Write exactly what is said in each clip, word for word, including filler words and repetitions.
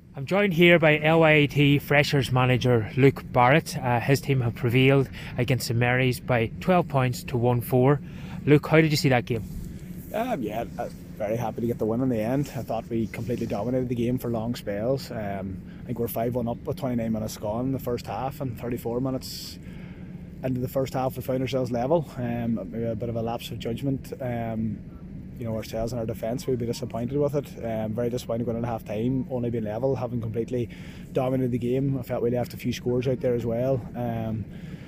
I'm joined here by L Y A T Freshers manager Luke Barrett. Uh, his team have prevailed against St Mary's by twelve points to one four. Luke, how did you see that game? Um, yeah, I was very happy to get the win in the end. I thought we completely dominated the game for long spells. Um, I think we're five one up with twenty-nine minutes gone in the first half, and thirty-four minutes into the first half we found ourselves level. Um, maybe a bit of a lapse of judgment. Um, you know, ourselves and our defence, we'd be disappointed with it. Um, very disappointed going into half time, only being level, having completely dominated the game. I felt we left a few scores out there as well. Um,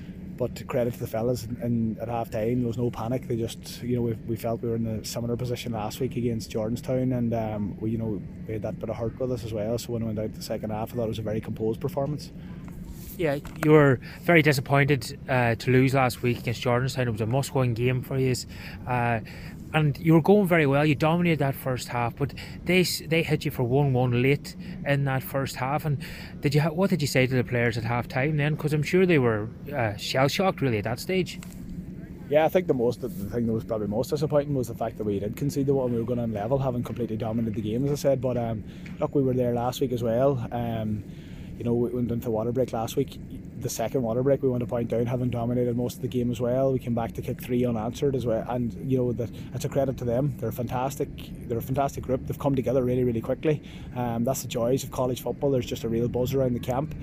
but credit to the fellas, and at half time there was no panic. They just, you know, we, we felt we were in a similar position last week against Jordanstown, and um, we, you know, we had that bit of hurt with us as well. So when we went out the second half, I thought it was a very composed performance. Yeah, you were very disappointed uh, to lose last week against Jordanstown. It was a must-win game for you, uh, and you were going very well. You dominated that first half, but they they hit you for one one late in that first half. And did you ha- what did you say to the players at half time then? Because I'm sure they were uh, shell shocked really at that stage. Yeah, I think the most the thing that was probably most disappointing was the fact that we did concede the one. We were going on level, having completely dominated the game, as I said. But um, look, we were there last week as well. Um, You know, we went into water break last week. The second water break, we want to point out, having dominated most of the game as well. We came back to kick three unanswered as well, and you know that it's a credit to them. They're fantastic. They're a fantastic group. They've come together really, really quickly. Um, that's the joys of college football. There's just a real buzz around the camp,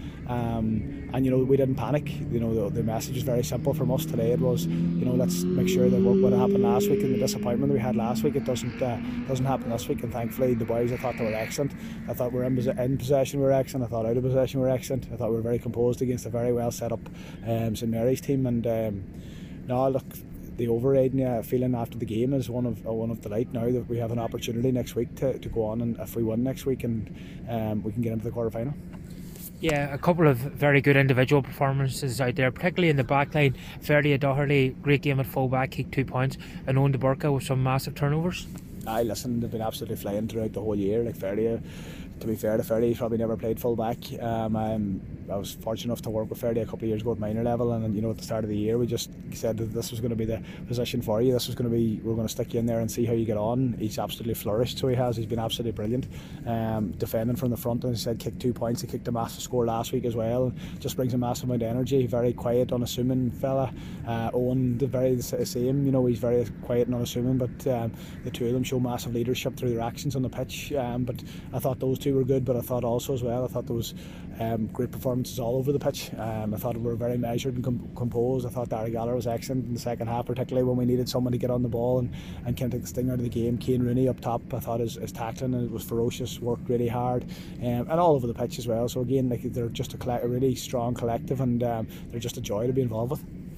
um, and you know we didn't panic. You know the, the message is very simple from us today. It was, you know, let's make sure that what, what happened last week and the disappointment that we had last week, it doesn't uh, doesn't happen this week. And thankfully, the boys, I thought they were excellent. I thought we were in, in possession, we were excellent. I thought out of possession, we were excellent. I thought we were very composed against a very well set up um, St Mary's team, and um, now look, the overriding uh, feeling after the game is one of uh, one of delight. Now that we have an opportunity next week to, to go on, and if we win next week, and um, we can get into the quarter final. Yeah, a couple of very good individual performances out there, particularly in the back line. Ferdy O'Doherty, great game at full back, kicked two points, and Owen De Burka with some massive turnovers. I listen, they've been absolutely flying throughout the whole year. Like Ferdy, uh, to be fair to Ferdy, he's probably never played full back. Um, I'm, I was fortunate enough to work with Ferdy a couple of years ago at minor level, and you know at the start of the year we just said that this was going to be the position for you. This was going to be, we're going to stick you in there and see how you get on. He's absolutely flourished, so he has. He's been absolutely brilliant. Um, defending from the front, and he said kicked two points. He kicked a massive score last week as well, and just brings a massive amount of energy. Very quiet, unassuming fella. Uh, Owen, the very the same. You know, he's very quiet and unassuming, but um, the two of them show massive leadership through their actions on the pitch. Um, but I thought those two were good, but I thought also as well, I thought there was um, great performances all over the pitch. Um, I thought we were very measured and com- composed. I thought Darragh Gallagher was excellent in the second half, particularly when we needed someone to get on the ball and, and kind of take the sting out of the game. Kane Rooney up top, I thought his, his tackling was ferocious, worked really hard, um, and all over the pitch as well. So again, like they're just a, coll- a really strong collective, and um, they're just a joy to be involved with.